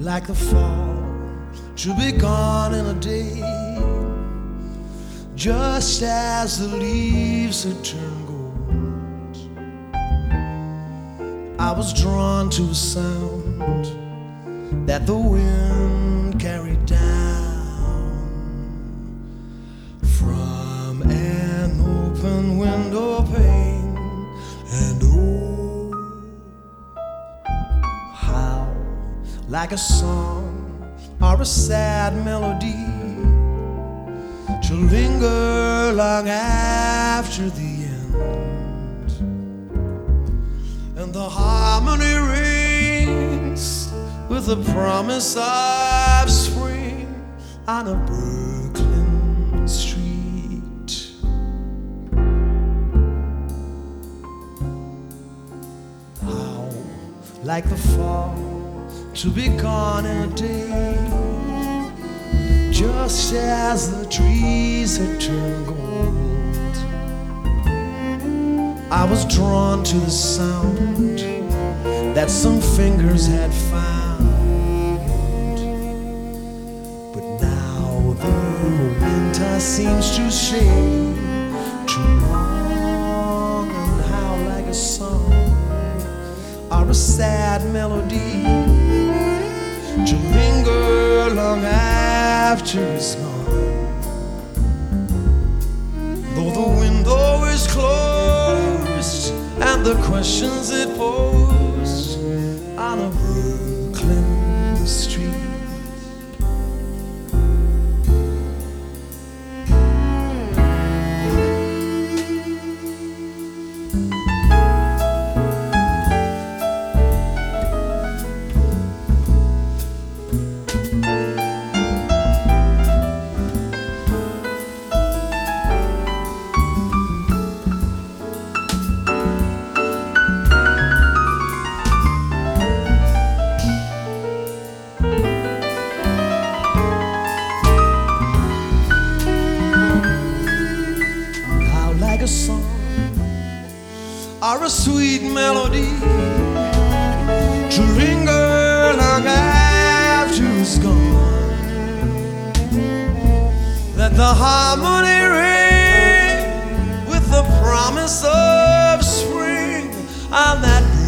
like the fall to be gone in a day, just as the leaves had turned gold. I was drawn to a sound that the wind carried down from an open window pane, and oh, how like a song or a sad melody to linger long after the end, and the harmony rings with the promise of spring on a Brooklyn street. How like the fall to be gone in a day, just as the trees had turned gold. I was drawn to the sound that some fingers had found, but now the winter seems to stay too long, and how like a song or a sad melody to linger long after it's gone. Though the window is closed and the questions it posed on a Brooklyn street. Like a song or a sweet melody to linger long after it's gone. Let the harmony ring with the promise of spring on that